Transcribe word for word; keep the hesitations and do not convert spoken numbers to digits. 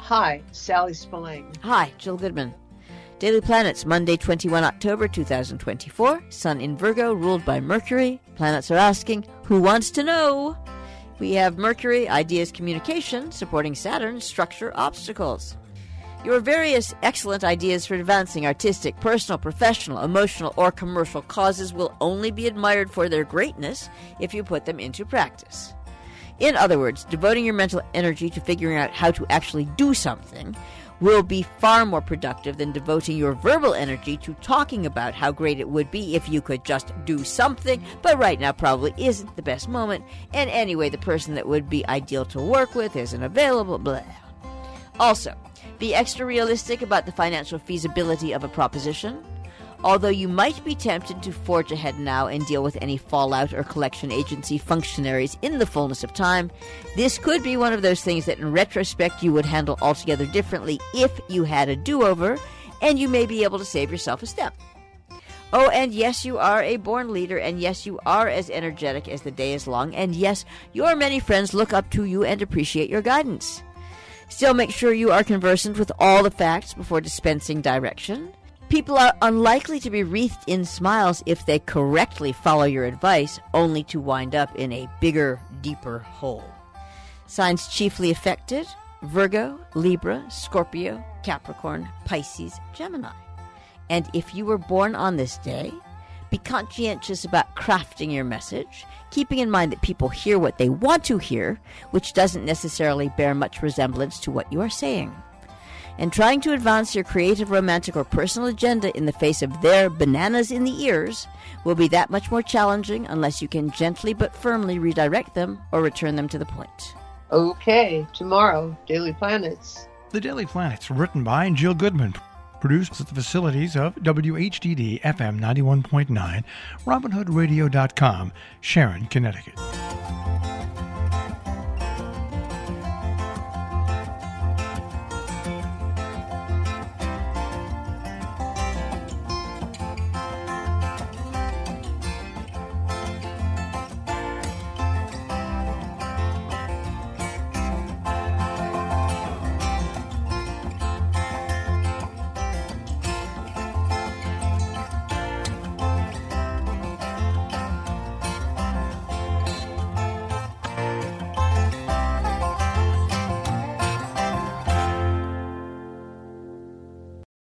Hi, Sally Spillane. Hi, Jill Goodman. Daily Planets, Monday, the twenty-first of October, two thousand twenty-four. Sun in Virgo, ruled by Mercury. Planets are asking, who wants to know? We have Mercury, ideas, communication, supporting Saturn, structure, obstacles. Your various excellent ideas for advancing artistic, personal, professional, emotional, or commercial causes will only be admired for their greatness if you put them into practice. In other words, devoting your mental energy to figuring out how to actually do something will be far more productive than devoting your verbal energy to talking about how great it would be if you could just do something, but right now probably isn't the best moment, and anyway, the person that would be ideal to work with isn't available, blah. Also, be extra realistic about the financial feasibility of a proposition. Although you might be tempted to forge ahead now and deal with any fallout or collection agency functionaries in the fullness of time, this could be one of those things that in retrospect you would handle altogether differently if you had a do-over, and you may be able to save yourself a step. Oh, and yes, you are a born leader, and yes, you are as energetic as the day is long, and yes, your many friends look up to you and appreciate your guidance. Still, make sure you are conversant with all the facts before dispensing direction. People are unlikely to be wreathed in smiles if they correctly follow your advice, only to wind up in a bigger, deeper hole. Signs chiefly affected: Virgo, Libra, Scorpio, Capricorn, Pisces, Gemini. And if you were born on this day, be conscientious about crafting your message, keeping in mind that people hear what they want to hear, which doesn't necessarily bear much resemblance to what you are saying. And trying to advance your creative, romantic, or personal agenda in the face of their bananas in the ears will be that much more challenging unless you can gently but firmly redirect them or return them to the point. Okay, tomorrow, Daily Planets. The Daily Planets, written by Jill Goodman, produced at the facilities of W H D D F M ninety-one point nine, Robin Hood Radio dot com, Sharon, Connecticut.